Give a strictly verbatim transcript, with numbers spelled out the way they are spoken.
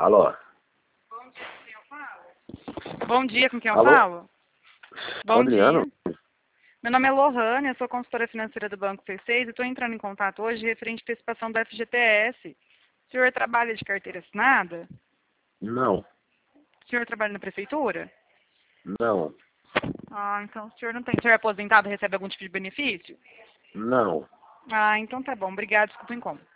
Alô? Bom dia, com quem eu Alô? falo? Bom Adriano? dia. Meu nome é Lohane, eu sou consultora financeira do Banco C seis e estou entrando em contato hoje referente à antecipação do F G T S. O senhor trabalha de carteira assinada? Não, O senhor trabalha na prefeitura? não, Ah, então o senhor não tem. O senhor é aposentado e recebe algum tipo de benefício? não. Ah, então tá bom. Obrigado, desculpa o incômodo.